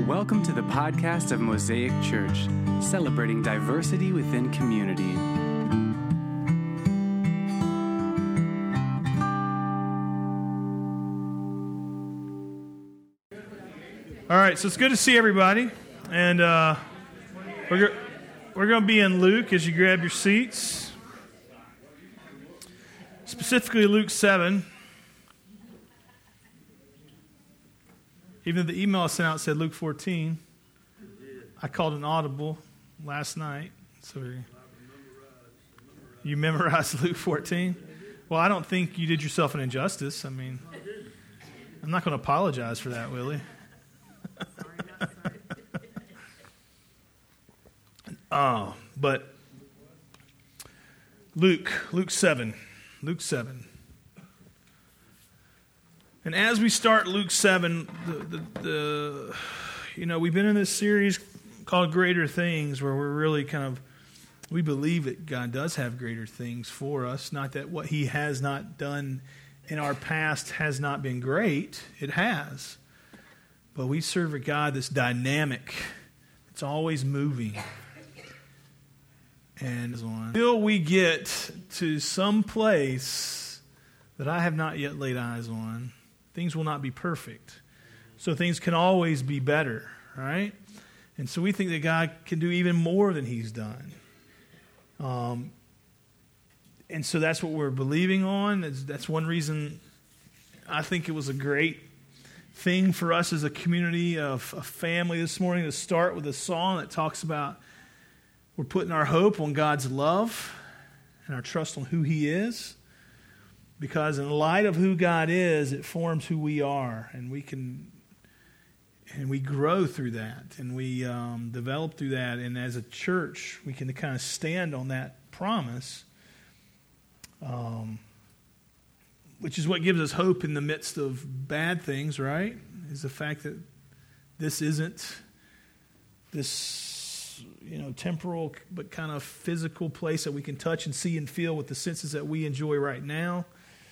Welcome to the podcast of Mosaic Church, celebrating diversity within community. All right, so it's good to see everybody, and we're going to be in Luke as you grab your seats, specifically Luke 7. Even though the email I sent out said Luke 14, I called an audible last night, so you memorized Luke 14? Well, I don't think you did yourself an injustice. I mean, I'm not going to apologize for that, Willie. But Luke 7. And as we start Luke 7, we've been in this series called Greater Things, where we're really we believe that God does have greater things for us. Not that what He has not done in our past has not been great. It has. But we serve a God that's dynamic. It's always moving. And until we get to some place that I have not yet laid eyes on, things will not be perfect. So things can always be better, right? And so we think that God can do even more than He's done. And so that's what we're believing on. That's one reason I think it was a great thing for us as a community of a family this morning to start with a song that talks about we're putting our hope on God's love and our trust on who He is. Because in light of who God is, it forms who we are, and we grow through that, and we develop through that. And as a church, we can kind of stand on that promise, which is what gives us hope in the midst of bad things. Right? Is the fact that this isn't this temporal but kind of physical place that we can touch and see and feel with the senses that we enjoy right now.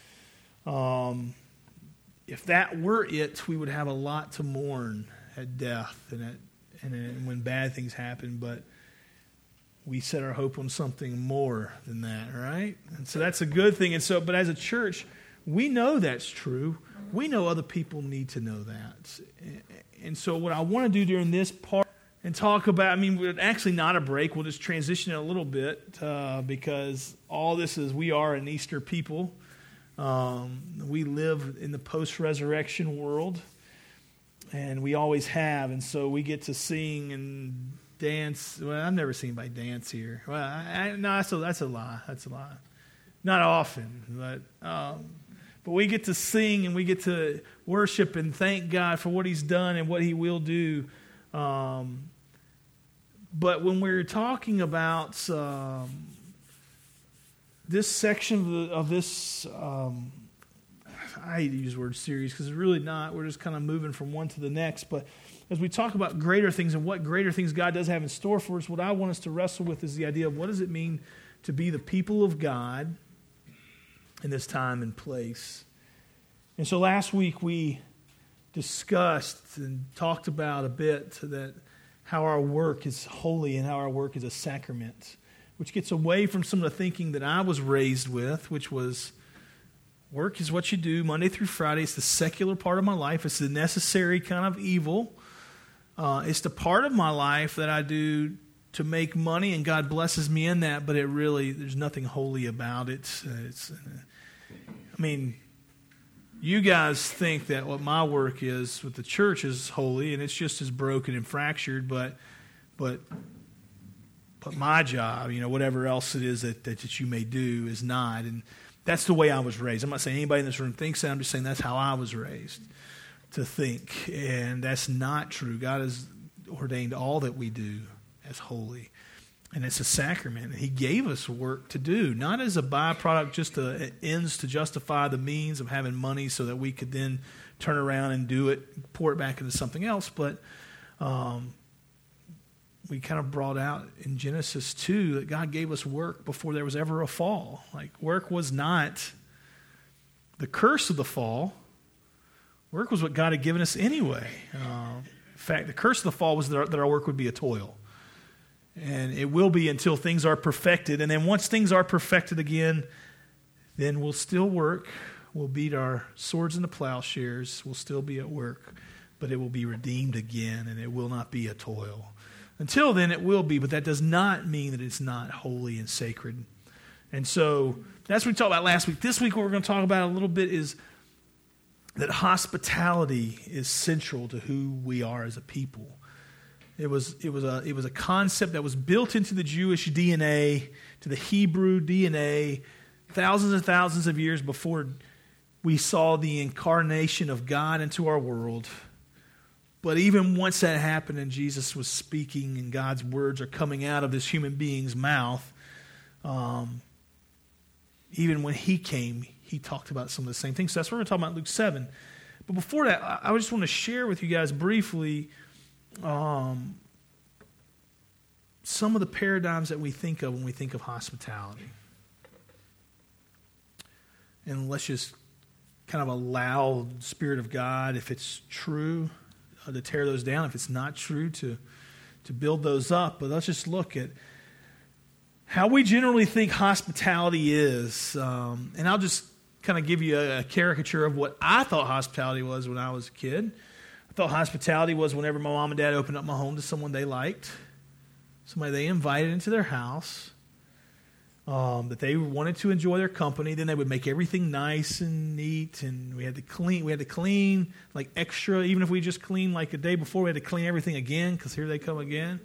If that were it, we would have a lot to mourn at death and when bad things happen, but we set our hope on something more than that, right? And so that's a good thing. And so, but as a church, we know that's true. We know other people need to know that. And so what I want to do during this part and talk about, we're actually not a break. We'll just transition it a little bit because all this is, we are an Easter people. We live in the post-resurrection world, and we always have, and so we get to sing and dance. Well, I've never seen anybody dance here. Well, no, that's a lie. That's a lie. Not often, but we get to sing and we get to worship and thank God for what He's done and what He will do. But when we're talking about this section of this, I hate to use the word series because it's really not. We're just kind of moving from one to the next. But as we talk about greater things and what greater things God does have in store for us, what I want us to wrestle with is the idea of what does it mean to be the people of God in this time and place. And so last week we discussed and talked about a bit that how our work is holy and how our work is a sacrament, which gets away from some of the thinking that I was raised with, which was work is what you do Monday through Friday. It's the secular part of my life. It's the necessary kind of evil. It's the part of my life that I do to make money, and God blesses me in that, but there's nothing holy about it. You guys think that what my work is with the church is holy, and it's just as broken and fractured, but my job, whatever else it is that you may do is not. And that's the way I was raised. I'm not saying anybody in this room thinks that. I'm just saying that's how I was raised to think. And that's not true. God has ordained all that we do as holy. And it's a sacrament. He gave us work to do, not as a byproduct, just ends to justify the means of having money so that we could then turn around and do it, pour it back into something else. But we kind of brought out in Genesis 2 that God gave us work before there was ever a fall. Like, work was not the curse of the fall. Work was what God had given us anyway. fact, the curse of the fall was that our work would be a toil. And it will be until things are perfected. And then once things are perfected again, then we'll still work. We'll beat our swords into plowshares. We'll still be at work. But it will be redeemed again, and it will not be a toil. Until then, it will be, but that does not mean that it's not holy and sacred. And so that's what we talked about last week. This week, what we're going to talk about a little bit is that hospitality is central to who we are as a people. It was a concept that was built into the Jewish DNA, to the Hebrew DNA, thousands and thousands of years before we saw the incarnation of God into our world. But even once that happened and Jesus was speaking and God's words are coming out of this human being's mouth, even when he came, he talked about some of the same things. So that's what we're going to talk about in Luke 7. But before that, I just want to share with you guys briefly some of the paradigms that we think of when we think of hospitality. And let's just kind of allow the Spirit of God, if it's true, to tear those down. If it's not true, to build those up. But let's just look at how we generally think hospitality is. And I'll just kind of give you a caricature of what I thought hospitality was when I was a kid. I thought hospitality was whenever my mom and dad opened up my home to someone they liked, somebody they invited into their house, that they wanted to enjoy their company. Then they would make everything nice and neat, and we had to clean like extra. Even if we just cleaned like a day before, we had to clean everything again because here they come again.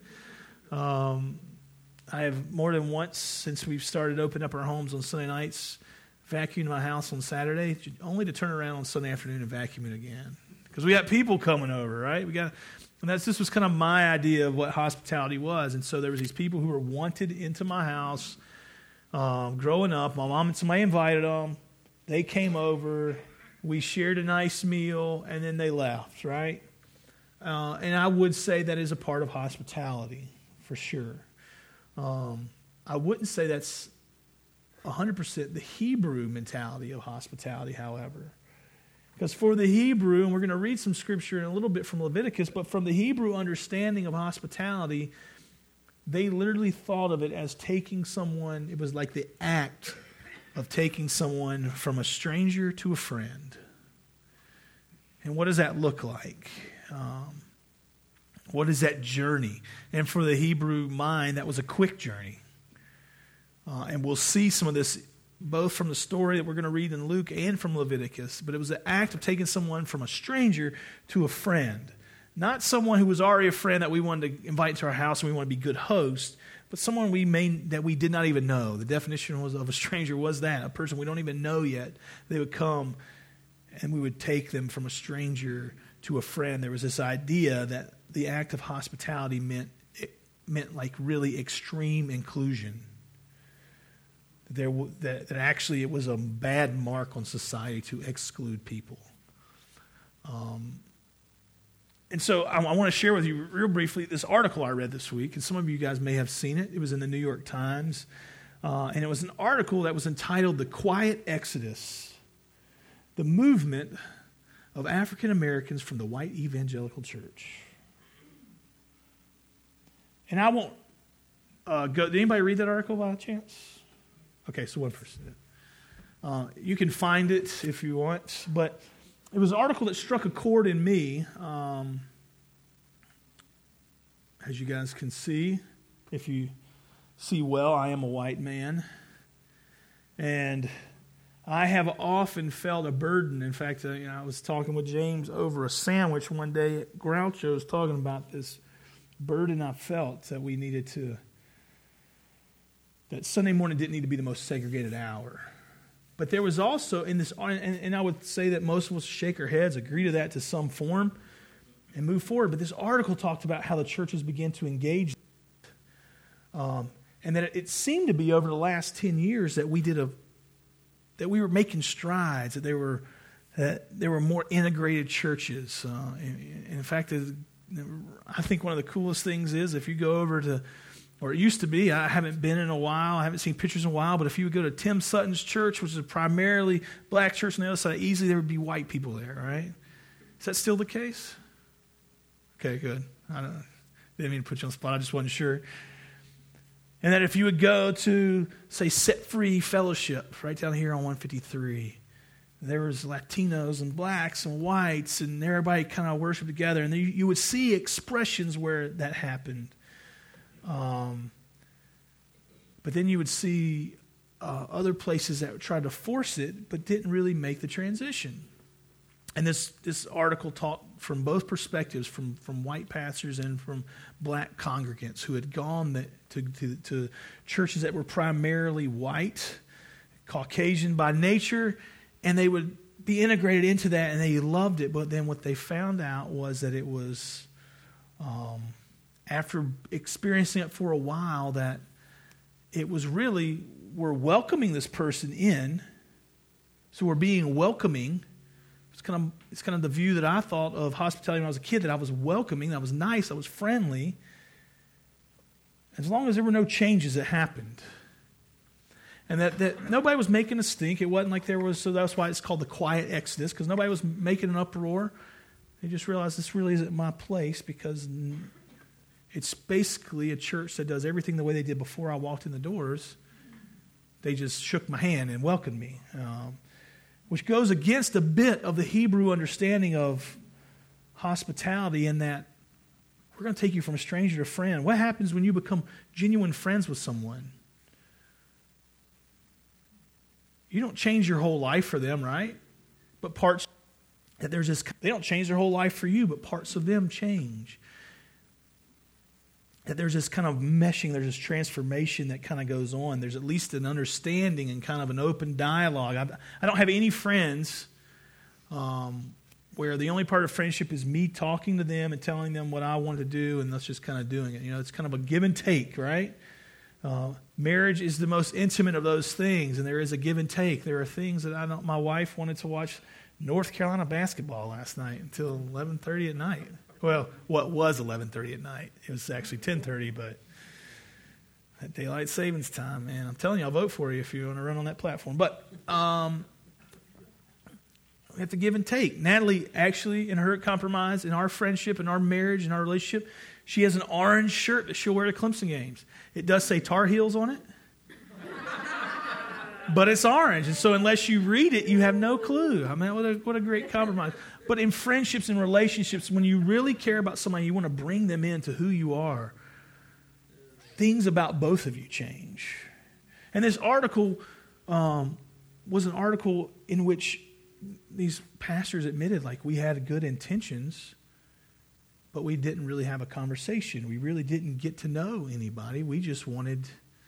I have more than once since we've started opening up our homes on Sunday nights, vacuumed my house on Saturday, only to turn around on Sunday afternoon and vacuum it again. Because we got people coming over, right? This was kind of my idea of what hospitality was. And so there was these people who were wanted into my house growing up. My mom and somebody invited them. They came over. We shared a nice meal, and then they left, right? And I would say that is a part of hospitality, for sure. I wouldn't say that's 100% the Hebrew mentality of hospitality, however. Because for the Hebrew, and we're going to read some scripture in a little bit from Leviticus, but from the Hebrew understanding of hospitality, they literally thought of it as taking someone, it was like the act of taking someone from a stranger to a friend. And what does that look like? What is that journey? And for the Hebrew mind, that was a quick journey. And we'll see some of this both from the story that we're going to read in Luke and from Leviticus. But it was the act of taking someone from a stranger to a friend. Not someone who was already a friend that we wanted to invite to our house and we want to be good hosts, but someone that we did not even know. The definition of a stranger was that, a person we don't even know yet. They would come and we would take them from a stranger to a friend. There was this idea that the act of hospitality meant like really extreme inclusion. That actually it was a bad mark on society to exclude people. And so I want to share with you real briefly this article I read this week, and some of you guys may have seen it. It was in the New York Times, and it was an article that was entitled "The Quiet Exodus: The Movement of African Americans from the White Evangelical Church." And I won't go. Did anybody read that article by chance? Okay, so one person did. You can find it if you want, but it was an article that struck a chord in me. As you guys can see, if you see well, I am a white man. And I have often felt a burden. In fact, I was talking with James over a sandwich one day at Groucho's talking about this burden I felt that we needed to, that Sunday morning didn't need to be the most segregated hour. But there was also in this, and I would say that most of us shake our heads, agree to that to some form, and move forward. But this article talked about how the churches began to engage, and that it seemed to be over the last 10 years that we were making strides, that there were more integrated churches. In fact, I think one of the coolest things is if you go over to, or it used to be, I haven't been in a while, I haven't seen pictures in a while, but if you would go to Tim Sutton's church, which is a primarily black church on the other side, easily there would be white people there, right? Is that still the case? Okay, good. Didn't mean to put you on the spot. I just wasn't sure. And that if you would go to, say, Set Free Fellowship, right down here on 153, there was Latinos and blacks and whites, and everybody kind of worshiped together. And you would see expressions where that happened. But then you would see other places that tried to force it, but didn't really make the transition. And this article talked from both perspectives, from white pastors and from black congregants who had gone to churches that were primarily white, Caucasian by nature, and they would be integrated into that, and they loved it. But then what they found out was that it was, after experiencing it for a while, that it was really, we're welcoming this person in, so we're being welcoming. It's kind of the view that I thought of hospitality when I was a kid, that I was welcoming, that I was nice, I was friendly, as long as there were no changes that happened. And that nobody was making a stink. It wasn't like there was, so that's why it's called the quiet exodus, because nobody was making an uproar. They just realized this really isn't my place, because it's basically a church that does everything the way they did before I walked in the doors. They just shook my hand and welcomed me. Which goes against a bit of the Hebrew understanding of hospitality, in that we're going to take you from a stranger to friend. What happens when you become genuine friends with someone? You don't change your whole life for them, right? But they don't change their whole life for you, but parts of them change. That there's this kind of meshing, there's this transformation that kind of goes on. There's at least an understanding and kind of an open dialogue. I don't have any friends where the only part of friendship is me talking to them and telling them what I want to do, and that's just kind of doing it. It's kind of a give and take, right? Marriage is the most intimate of those things, and there is a give and take. There are things that my wife wanted to watch North Carolina basketball last night until 11:30 at night. Well, what was 11:30 at night? It was actually 10:30, but that daylight savings time, man. I'm telling you, I'll vote for you if you want to run on that platform. But we have to give and take. Natalie, actually, in her compromise, in our friendship, in our marriage, in our relationship, she has an orange shirt that she'll wear to Clemson games. It does say Tar Heels on it, but it's orange. And so unless you read it, you have no clue. I mean, what a great compromise. But in friendships and relationships, when you really care about somebody, you want to bring them into who you are, things about both of you change. And this article was an article in which these pastors admitted, like, we had good intentions, but we didn't really have a conversation. We really didn't get to know anybody. We just wanted,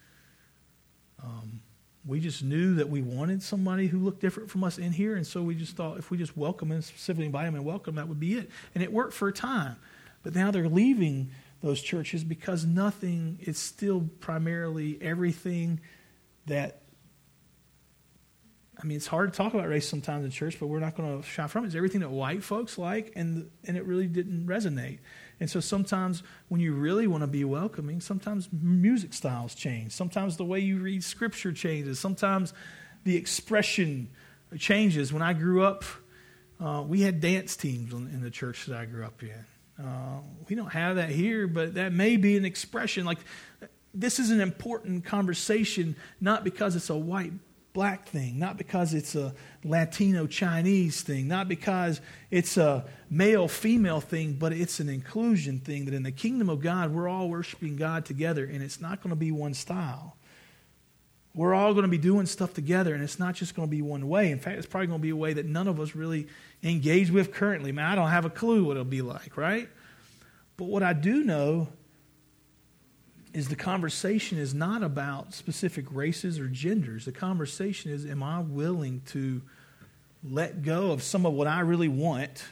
we just knew that we wanted somebody who looked different from us in here, and so we just thought if we just welcome them, specifically invite them and welcome, that would be it. And it worked for a time. But now they're leaving those churches because nothing, it's still primarily everything that, I mean, it's hard to talk about race sometimes in church, but we're not going to shy from it. It's everything that white folks like, and it really didn't resonate. And so sometimes when you really want to be welcoming, sometimes music styles change. Sometimes the way you read Scripture changes. Sometimes the expression changes. When I grew up, we had dance teams in the church that I grew up in. We don't have that here, but that may be an expression. Like, this is an important conversation, not because it's a white-black thing, not because it's a Latino-Chinese thing, not because it's a male-female thing, but it's an inclusion thing, that in the kingdom of God, we're all worshiping God together, and it's not going to be one style. We're all going to be doing stuff together, and it's not just going to be one way. In fact, it's probably going to be a way that none of us really engage with currently. Man, I don't have a clue what it'll be like, right? But what I do know is the conversation is not about specific races or genders. The conversation is, am I willing to let go of some of what I really want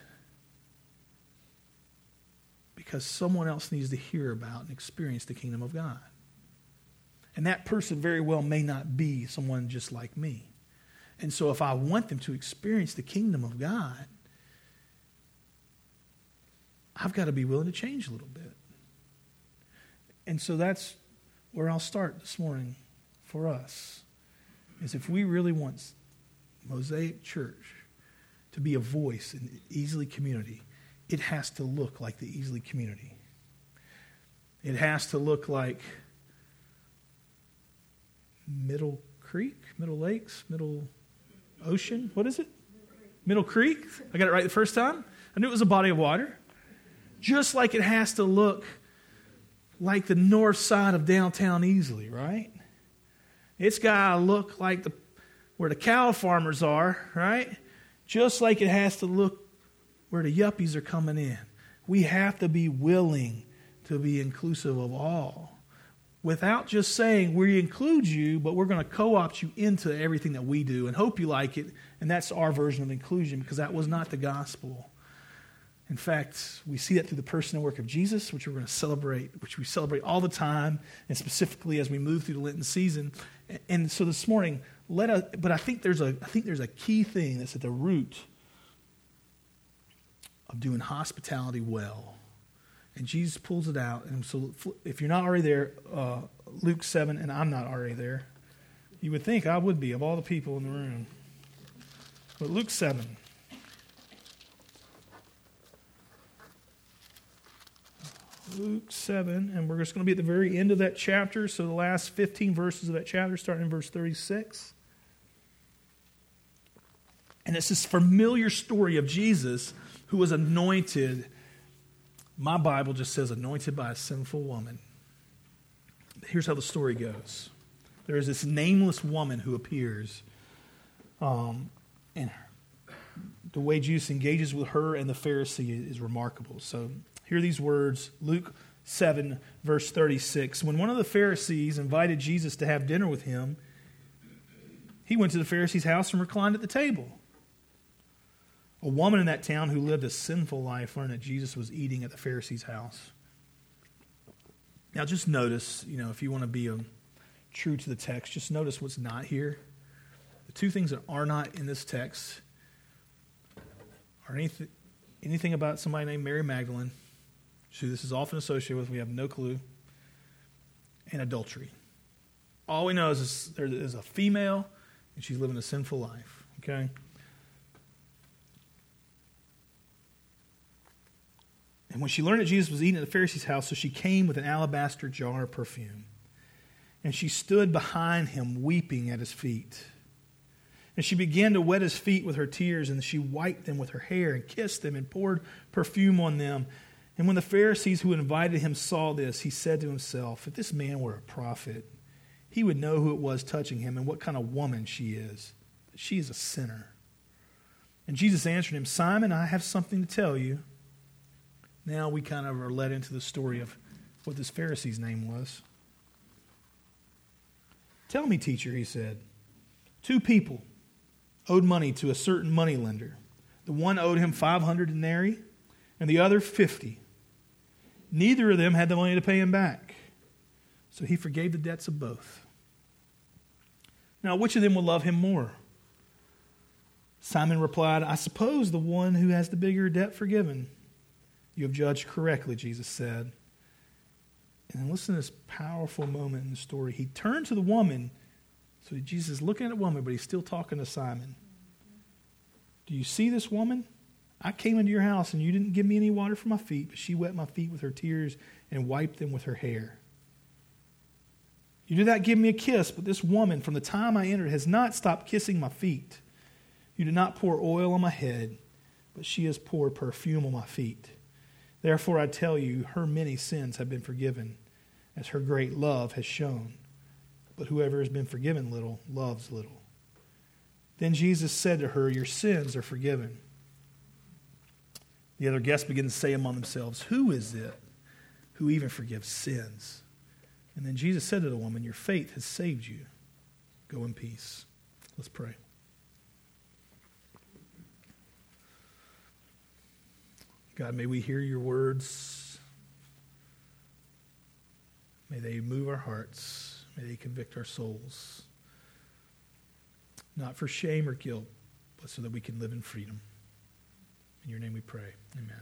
because someone else needs to hear about and experience the kingdom of God? And that person very well may not be someone just like me. And so if I want them to experience the kingdom of God, I've got to be willing to change a little bit. And so that's where I'll start this morning for us, is if we really want Mosaic Church to be a voice in Easley community, it has to look like the Easley community. It has to look like Middle Creek, Middle Lakes, Middle Ocean. What is it? Middle Creek. I got it right the first time. I knew it was a body of water. Just like it has to look like the north side of downtown Easley, right? It's got to look like where the cow farmers are, right? Just like it has to look where the yuppies are coming in. We have to be willing to be inclusive of all, without just saying we include you, but we're going to co-opt you into everything that we do and hope you like it. And that's our version of inclusion, because that was not the gospel. In fact, we see that through the person and work of Jesus, which we're going to celebrate, which we celebrate all the time, and specifically as we move through the Lenten season. And so this morning, but I think there's a key thing that's at the root of doing hospitality well. And Jesus pulls it out. And so if you're not already there, Luke 7, and I'm not already there. You would think I would be, of all the people in the room. But Luke 7. Luke 7, and we're just going to be at the very end of that chapter, so the last 15 verses of that chapter, starting in verse 36. And it's this familiar story of Jesus who was anointed. My Bible just says anointed by a sinful woman. Here's how the story goes. There is this nameless woman who appears, and the way Jesus engages with her and the Pharisee is remarkable. So hear these words, Luke 7, verse 36. When one of the Pharisees invited Jesus to have dinner with him, he went to the Pharisee's house and reclined at the table. A woman in that town who lived a sinful life learned that Jesus was eating at the Pharisee's house. Now just notice, if you want to be true to the text, just notice what's not here. The two things that are not in this text are anything about somebody named Mary Magdalene, who this is often associated with, we have no clue, and adultery. All we know is there is a female, and she's living a sinful life, okay? And when she learned that Jesus was eating at the Pharisee's house, so she came with an alabaster jar of perfume. And she stood behind him, weeping at his feet. And she began to wet his feet with her tears, and she wiped them with her hair and kissed them and poured perfume on them. And when the Pharisees who invited him saw this, he said to himself, if this man were a prophet, he would know who it was touching him and what kind of woman she is. She is a sinner. And Jesus answered him, Simon, I have something to tell you. Now we kind of are led into the story of what this Pharisee's name was. Tell me, teacher, he said. 2 people owed money to a certain moneylender. The one owed him 500 denarii and the other 50. Neither of them had the money to pay him back. So he forgave the debts of both. Now, which of them will love him more? Simon replied, I suppose the one who has the bigger debt forgiven. You have judged correctly, Jesus said. And then listen to this powerful moment in the story. He turned to the woman. So Jesus is looking at a woman, but he's still talking to Simon. Do you see this woman? I came into your house and you didn't give me any water for my feet, but she wet my feet with her tears and wiped them with her hair. You did not give me a kiss, but this woman, from the time I entered, has not stopped kissing my feet. You did not pour oil on my head, but she has poured perfume on my feet. Therefore, I tell you, her many sins have been forgiven, as her great love has shown. But whoever has been forgiven little, loves little. Then Jesus said to her, your sins are forgiven. The other guests began to say among themselves, who is it who even forgives sins? And then Jesus said to the woman, your faith has saved you. Go in peace. Let's pray. God, may we hear your words. May they move our hearts. May they convict our souls. Not for shame or guilt, but so that we can live in freedom. In your name we pray. Amen.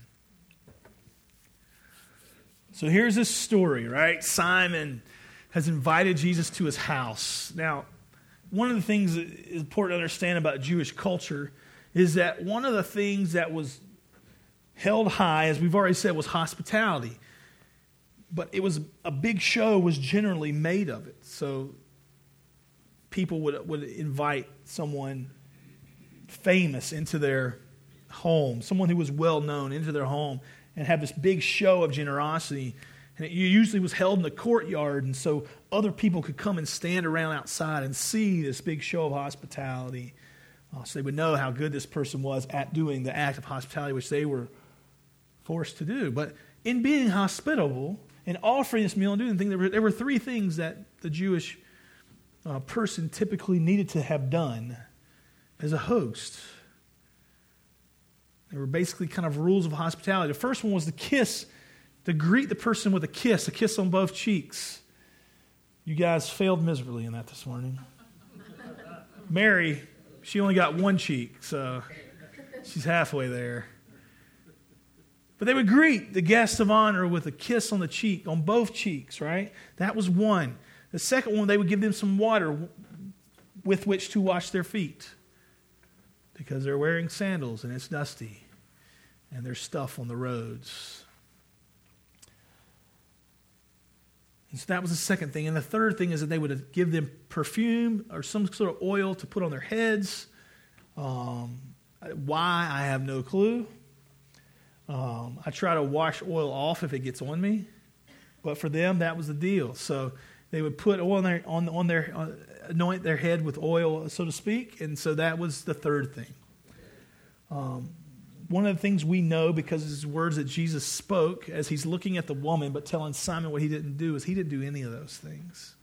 So here's this story, right? Simon has invited Jesus to his house. Now, one of the things that is important to understand about Jewish culture is that one of the things that was held high, as we've already said, was hospitality. But it was a big show was generally made of it. So people would invite someone famous into their home, someone who was well known into their home, and have this big show of generosity. And it usually was held in the courtyard, and so other people could come and stand around outside and see this big show of hospitality. So they would know how good this person was at doing the act of hospitality, which they were forced to do. But in being hospitable and offering this meal and doing the thing, there were three things that the Jewish person typically needed to have done as a host. There were basically kind of rules of hospitality. The first one was the kiss, to greet the person with a kiss on both cheeks. You guys failed miserably in that this morning. Mary, she only got one cheek, so she's halfway there. But they would greet the guest of honor with a kiss on the cheek, on both cheeks, right? That was one. The second one, they would give them some water with which to wash their feet, because they're wearing sandals and it's dusty and there's stuff on the roads. And so that was the second thing. And the third thing is that they would give them perfume or some sort of oil to put on their heads. Why, I have no clue. I try to wash oil off if it gets on me. But for them, that was the deal. So they would put oil on their anoint their head with oil, so to speak. And so that was the third thing. One of the things we know, because it's words that Jesus spoke as he's looking at the woman but telling Simon what he didn't do, is he didn't do any of those things.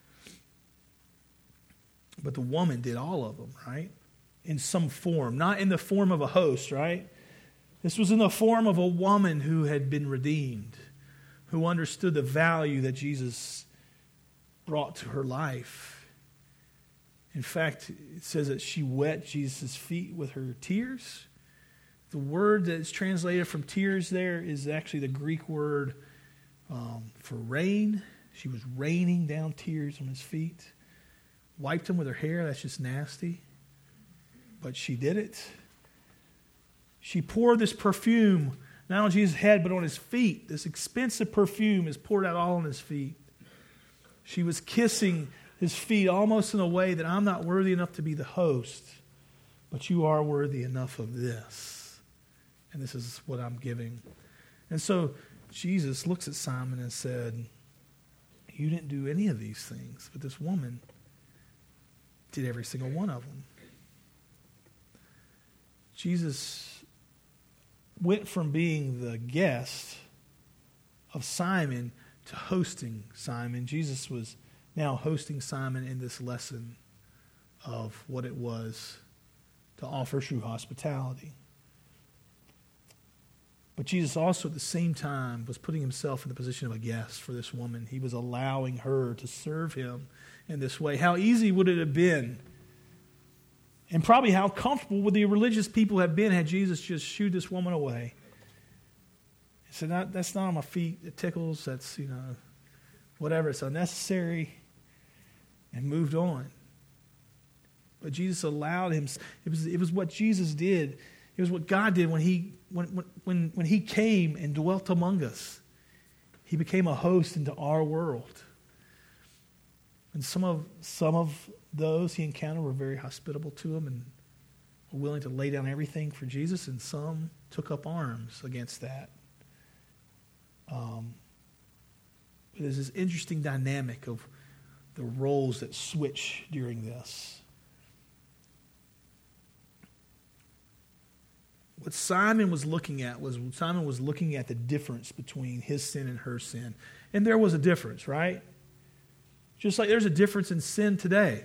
But the woman did all of them, right? In some form. Not in the form of a host, right? This was in the form of a woman who had been redeemed, who understood the value that Jesus brought to her life. In fact, it says that she wet Jesus' feet with her tears. The word that is translated from tears there is actually the Greek word for rain. She was raining down tears on his feet. Wiped them with her hair. That's just nasty. But she did it. She poured this perfume not on Jesus' head, but on his feet. This expensive perfume is poured out all on his feet. She was kissing his feet almost in a way that I'm not worthy enough to be the host, but you are worthy enough of this. And this is what I'm giving. And so Jesus looks at Simon and said, you didn't do any of these things, but this woman did every single one of them. Jesus went from being the guest of Simon to hosting Simon. Jesus was now hosting Simon in this lesson of what it was to offer true hospitality. But Jesus also at the same time was putting himself in the position of a guest for this woman. He was allowing her to serve him in this way. How easy would it have been, and probably how comfortable would the religious people have been had Jesus just shooed this woman away? He said, that's not on my feet. It tickles. That's, whatever. It's unnecessary. And moved on. But Jesus allowed him. It was what Jesus did. It was what God did when he came and dwelt among us. He became a host into our world. And some of those he encountered were very hospitable to him and were willing to lay down everything for Jesus, and some took up arms against that. There's this interesting dynamic of the roles that switch during this. What Simon was looking at was the difference between his sin and her sin. And there was a difference, right? Just like there's a difference in sin today.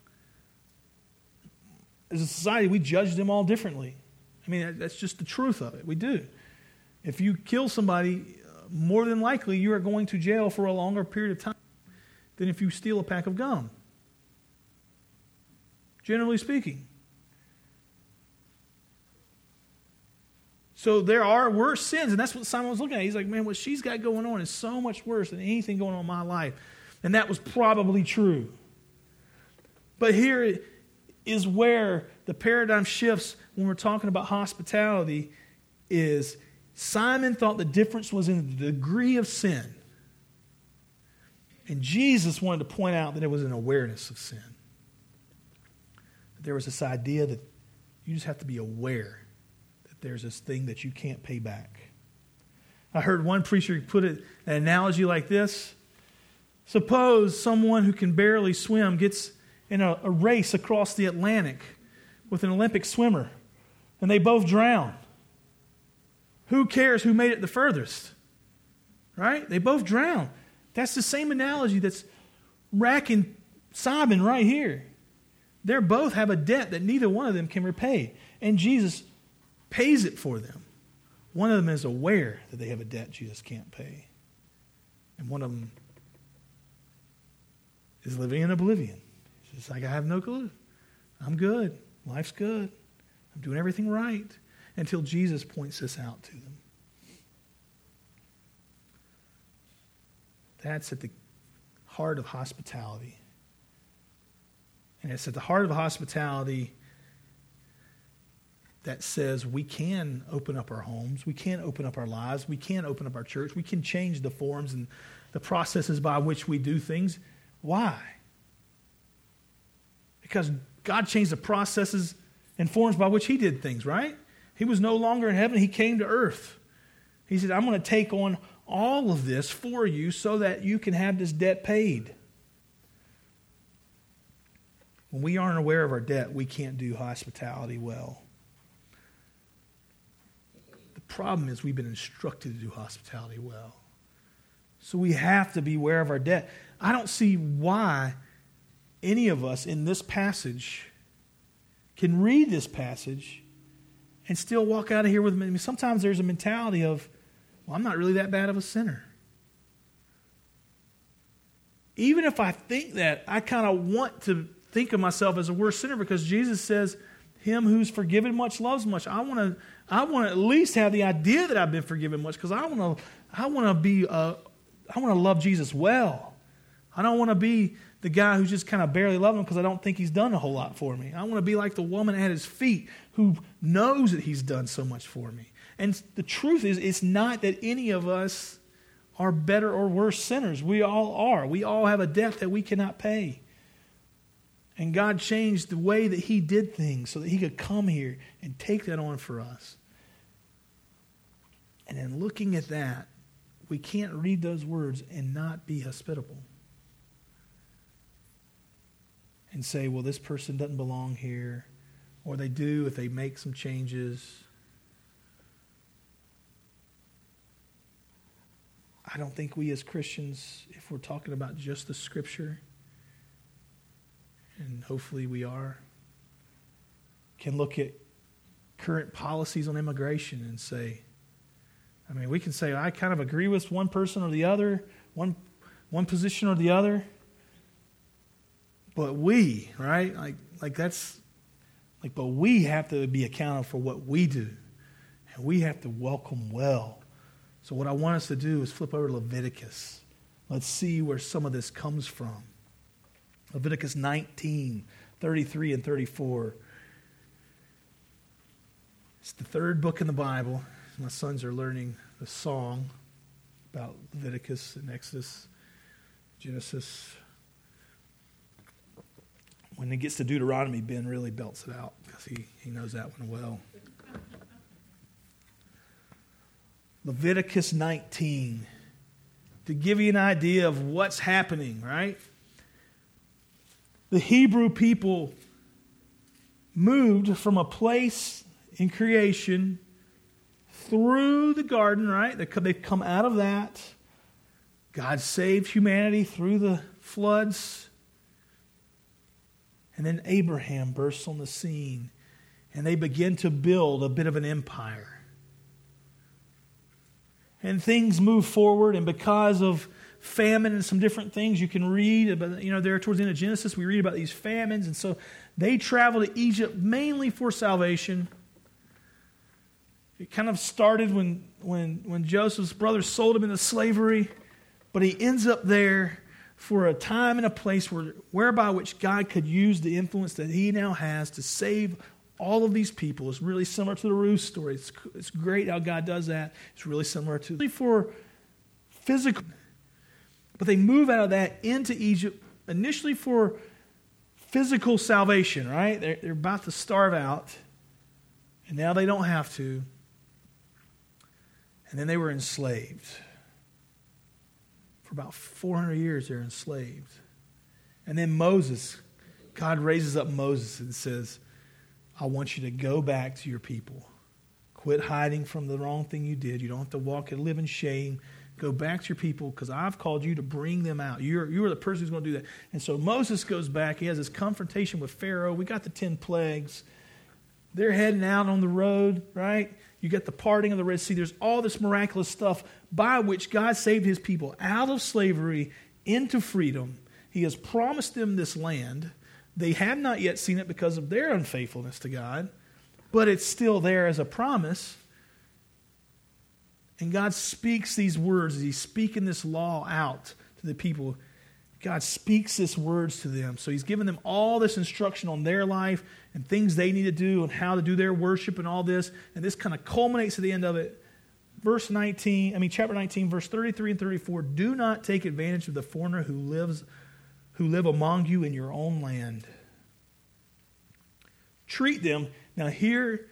As a society, we judge them all differently. I mean, that's just the truth of it. We do. If you kill somebody, more than likely you are going to jail for a longer period of time than if you steal a pack of gum. Generally speaking. So there are worse sins, and that's what Simon was looking at. He's like, man, what she's got going on is so much worse than anything going on in my life. And that was probably true. But here is where the paradigm shifts when we're talking about hospitality is Simon thought the difference was in the degree of sin. And Jesus wanted to point out that it was an awareness of sin. That there was this idea that you just have to be aware that there's this thing that you can't pay back. I heard one preacher put it, an analogy like this. Suppose someone who can barely swim gets in a race across the Atlantic with an Olympic swimmer, and they both drown. Who cares who made it the furthest? Right? They both drown. That's the same analogy that's racking Simon right here. They both have a debt that neither one of them can repay, and Jesus pays it for them. One of them is aware that they have a debt Jesus can't pay, and one of them is living in oblivion. It's like, I have no clue. I'm good. Life's good. I'm doing everything right, until Jesus points this out to them. That's at the heart of hospitality. And it's at the heart of hospitality that says we can open up our homes, we can open up our lives, we can open up our church, we can change the forms and the processes by which we do things. Why? Because God changed the processes and forms by which He did things, right? He was no longer in heaven, He came to earth. He said, I'm going to take on all of this for you so that you can have this debt paid. When we aren't aware of our debt, we can't do hospitality well. The problem is we've been instructed to do hospitality well. So we have to be aware of our debt. I don't see why any of us in this passage can read this passage and still walk out of here with... I mean, sometimes there's a mentality of, well, I'm not really that bad of a sinner. Even if I think that, I kind of want to think of myself as a worse sinner because Jesus says, him who's forgiven much loves much. I want to at least have the idea that I've been forgiven much because I want to love Jesus well. I don't want to be the guy who's just kind of barely loving him because I don't think he's done a whole lot for me. I want to be like the woman at his feet who knows that he's done so much for me. And the truth is, it's not that any of us are better or worse sinners. We all are. We all have a debt that we cannot pay. And God changed the way that He did things so that He could come here and take that on for us. And in looking at that, we can't read those words and not be hospitable. And say, well, this person doesn't belong here. Or they do if they make some changes. I don't think we as Christians, if we're talking about just the Scripture, and hopefully we are, can look at current policies on immigration and say, I mean, we can say, I kind of agree with one person or the other, one position or the other, but we, right? But we have to be accountable for what we do, and we have to welcome well. So what I want us to do is flip over to Leviticus. Let's see where some of this comes from. Leviticus 19, 33 and 34. It's the third book in the Bible. My sons are learning the song about Leviticus and Exodus, Genesis. When it gets to Deuteronomy, Ben really belts it out because he knows that one well. Leviticus 19, to give you an idea of what's happening, right? The Hebrew people moved from a place in creation through the garden, right? They've come out of that. God saved humanity through the floods. And then Abraham bursts on the scene, and they begin to build a bit of an empire. And things move forward, and because of famine and some different things you can read about, there towards the end of Genesis, we read about these famines. And so they travel to Egypt mainly for salvation. It kind of started when Joseph's brothers sold him into slavery, but he ends up there for a time and a place whereby which God could use the influence that He now has to save all of these people. It's really similar to the Ruth story. It's great how God does that. It's really similar to for physical. But they move out of that into Egypt initially for physical salvation, right? They're about to starve out, and now they don't have to. And then they were enslaved. For about 400 years, they're enslaved. And then God raises up Moses and says, I want you to go back to your people. Quit hiding from the wrong thing you did. You don't have to walk and live in shame. Go back to your people because I've called you to bring them out. You are the person who's going to do that. And so Moses goes back. He has this confrontation with Pharaoh. We got the 10 plagues. They're heading out on the road, right? You get the parting of the Red Sea. There's all this miraculous stuff by which God saved his people out of slavery into freedom. He has promised them this land. They have not yet seen it because of their unfaithfulness to God, but it's still there as a promise. And God speaks these words as he's speaking this law out to the people. God speaks these words to them. So he's given them all this instruction on their life and things they need to do and how to do their worship and all this. And this kind of culminates at the end of it. Chapter 19, verse 33 and 34. Do not take advantage of the foreigner who live among you in your own land. Treat them. Now here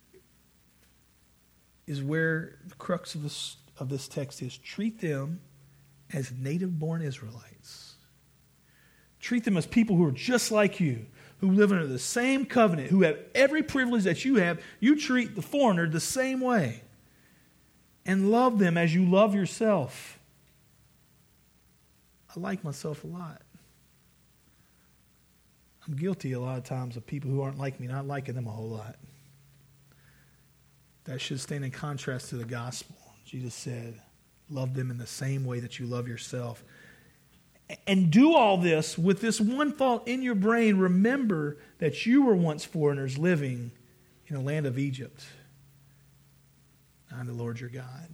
is where the crux of this text is. Treat them as native-born Israelites. Treat them as people who are just like you, who live under the same covenant, who have every privilege that you have. You treat the foreigner the same way. And love them as you love yourself. I like myself a lot. I'm guilty a lot of times of people who aren't like me, not liking them a whole lot. That should stand in contrast to the gospel. Jesus said, love them in the same way that you love yourself. And do all this with this one thought in your brain. Remember that you were once foreigners living in the land of Egypt. I'm the Lord your God.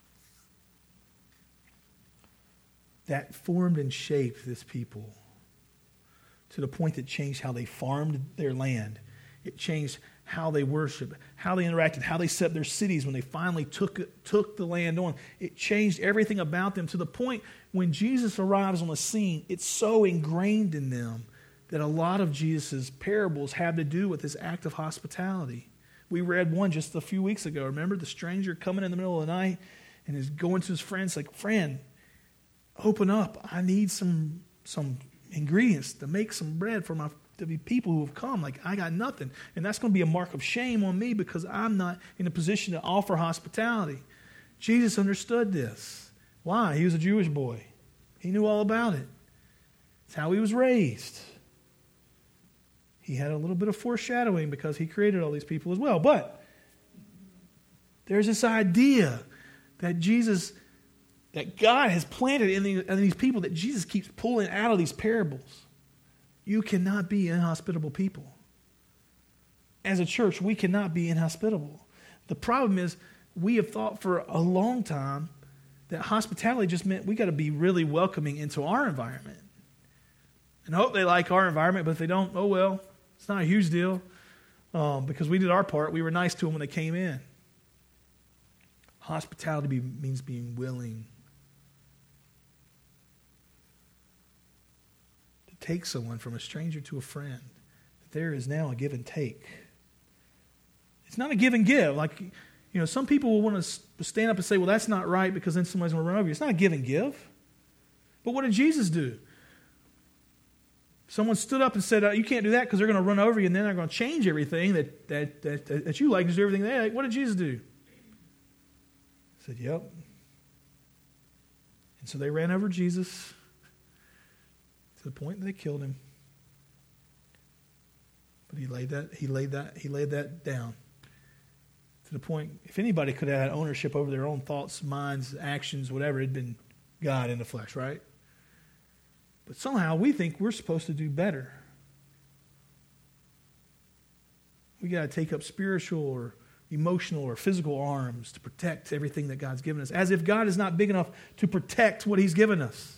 That formed and shaped this people to the point that changed how they farmed their land. It changed how they worshiped, how they interacted, how they set up their cities when they finally took the land on. It changed everything about them to the point when Jesus arrives on the scene, it's so ingrained in them that a lot of Jesus' parables have to do with this act of hospitality. We read one just a few weeks ago. Remember the stranger coming in the middle of the night and is going to his friends like, friend, open up. I need some ingredients to make some bread for the people who have come. Like, I got nothing. And that's going to be a mark of shame on me because I'm not in a position to offer hospitality. Jesus understood this. Why? He was a Jewish boy. He knew all about it. It's how he was raised. He had a little bit of foreshadowing because he created all these people as well. But there's this idea that God has planted in these people that Jesus keeps pulling out of these parables. You cannot be inhospitable people. As a church, we cannot be inhospitable. The problem is we have thought for a long time that hospitality just meant we got to be really welcoming into our environment. And hope they like our environment, but if they don't, oh well, it's not a huge deal because we did our part. We were nice to them when they came in. Hospitality means being willing to take someone from a stranger to a friend. There is now a give and take. It's not a give and give. Like, some people will want to stand up and say, well, that's not right because then somebody's going to run over you. It's not a give and give. But what did Jesus do? Someone stood up and said, you can't do that because they're going to run over you and then they're going to change everything that you like and do everything they like. What did Jesus do? He said, yep. And so they ran over Jesus to the point that they killed him. But he laid that down. To the point, if anybody could have had ownership over their own thoughts, minds, actions, whatever, it'd been God in the flesh, right? But somehow we think we're supposed to do better. We got to take up spiritual or emotional or physical arms to protect everything that God's given us, as if God is not big enough to protect what He's given us.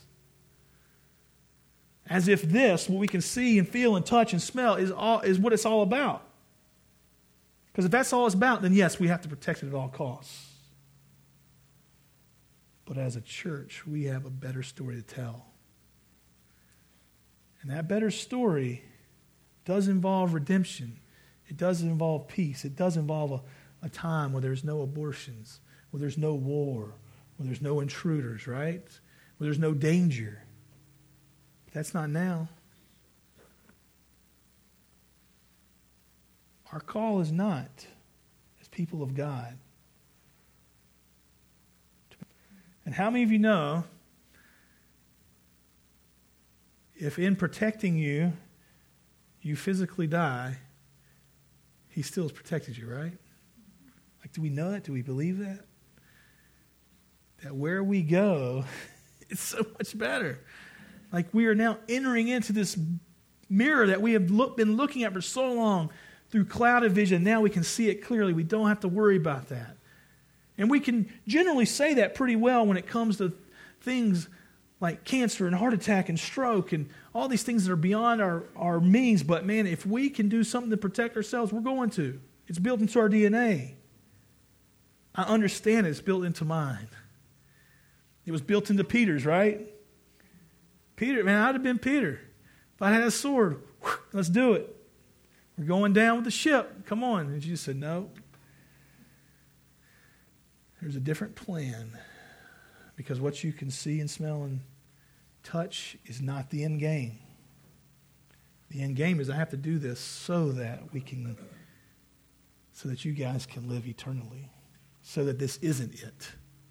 As if this, what we can see and feel and touch and smell, is what it's all about. Because if that's all it's about, then yes, we have to protect it at all costs. But as a church, we have a better story to tell. And that better story does involve redemption. It does involve peace. It does involve a time where there's no abortions, where there's no war, where there's no intruders, right? Where there's no danger. But that's not now. Our call is not, as people of God. And how many of you know, if in protecting you, you physically die, he still has protected you, right? Like, do we know that? Do we believe that? That where we go, it's so much better. Like, we are now entering into this mirror that we have been looking at for so long through clouded vision. Now we can see it clearly. We don't have to worry about that. And we can generally say that pretty well when it comes to things like cancer and heart attack and stroke and all these things that are beyond our means. But man, if we can do something to protect ourselves, we're going to. It's built into our DNA. I understand it's built into mine. It was built into Peter's, right? Peter, man, I'd have been Peter. If I had a sword, let's do it. We're going down with the ship. Come on. And Jesus said, no. There's a different plan. Because what you can see and smell and touch is not the end game. The end game is I have to do this so that you guys can live eternally. So that this isn't it.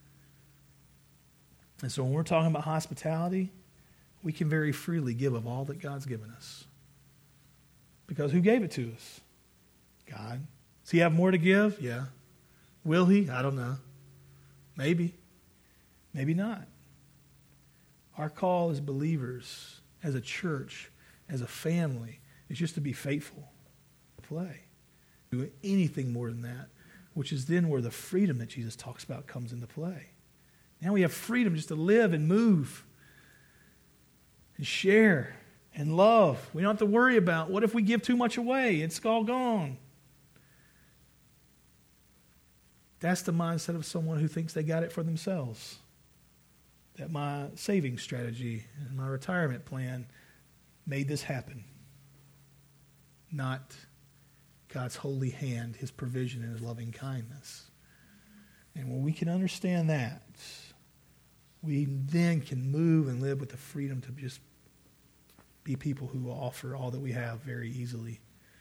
And so when we're talking about hospitality, we can very freely give of all that God's given us. Because who gave it to us? God. Does he have more to give? Yeah. Will he? I don't know. Maybe. Maybe not. Our call as believers, as a church, as a family, is just to be faithful. Play. Do anything more than that, which is then where the freedom that Jesus talks about comes into play. Now we have freedom just to live and move and share and love. We don't have to worry about what if we give too much away? It's all gone. That's the mindset of someone who thinks they got it for themselves. That my saving strategy and my retirement plan made this happen. Not God's holy hand, his provision, and his loving kindness. And when we can understand that, we then can move and live with the freedom to just be people who will offer all that we have very easily.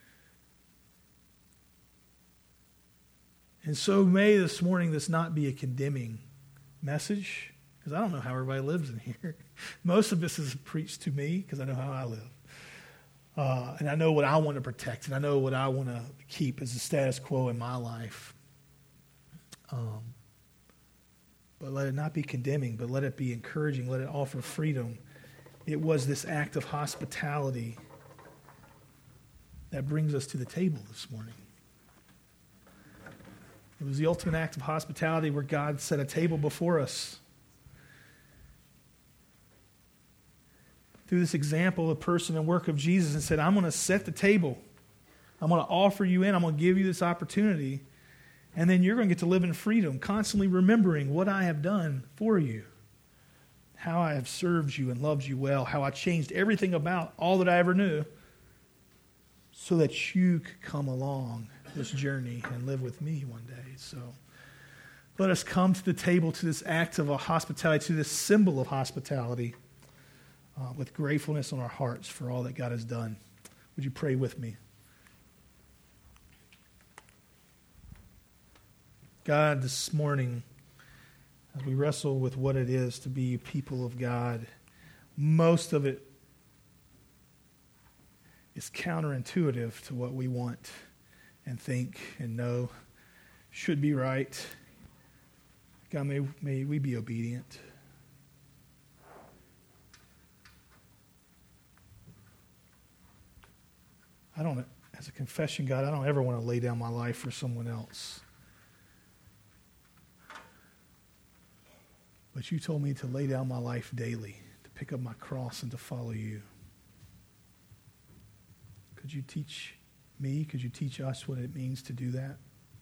And so may this morning this not be a condemning message, because I don't know how everybody lives in here. Most of this is preached to me because I know how I live. And I know what I want to protect, and I know what I want to keep as the status quo in my life. But let it not be condemning, but let it be encouraging. Let it offer freedom. It was this act of hospitality that brings us to the table this morning. It was the ultimate act of hospitality where God set a table before us. Through this example, the person and work of Jesus, and said, I'm going to set the table. I'm going to offer you in. I'm going to give you this opportunity. And then you're going to get to live in freedom, constantly remembering what I have done for you. How I have served you and loved you well. How I changed everything about all that I ever knew so that you could come along this journey and live with me one day. So let us come to the table, to this act of hospitality, to this symbol of hospitality with gratefulness on our hearts for all that God has done. Would you pray with me? God, this morning, as we wrestle with what it is to be people of God, most of it is counterintuitive to what we want and think and know should be right. God, may we be obedient. As a confession, God, I don't ever want to lay down my life for someone else. But you told me to lay down my life daily, to pick up my cross and to follow you. Could you teach me? Could you teach us what it means to do that?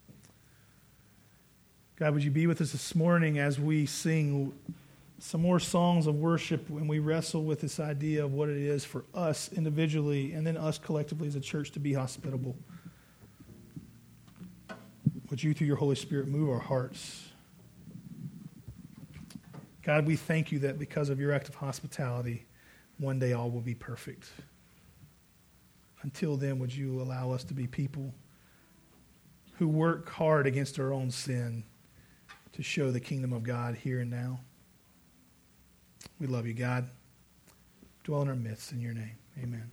God, would you be with us this morning as we sing some more songs of worship when we wrestle with this idea of what it is for us individually and then us collectively as a church to be hospitable. Would you, through your Holy Spirit, move our hearts? God, we thank you that because of your act of hospitality, one day all will be perfect. Until then, would you allow us to be people who work hard against our own sin to show the kingdom of God here and now? We love you, God. Dwell in our midst in your name. Amen.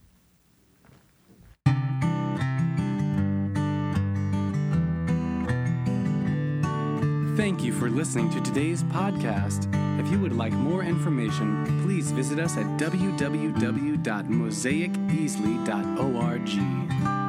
Thank you for listening to today's podcast. If you would like more information, please visit us at www.mosaiceasley.org.